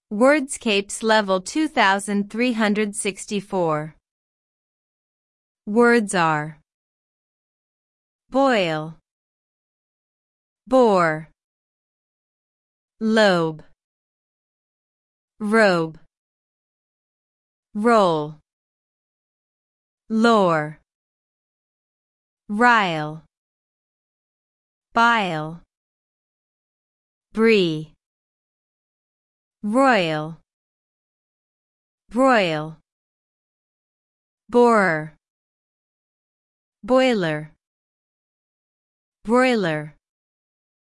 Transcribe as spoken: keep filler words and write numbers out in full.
Wordscapes level two thousand three hundred sixty-four. Words are boil, bore, lobe, robe, roll, lore, rile, bile, brie, royal, broil, borer, boiler, broiler.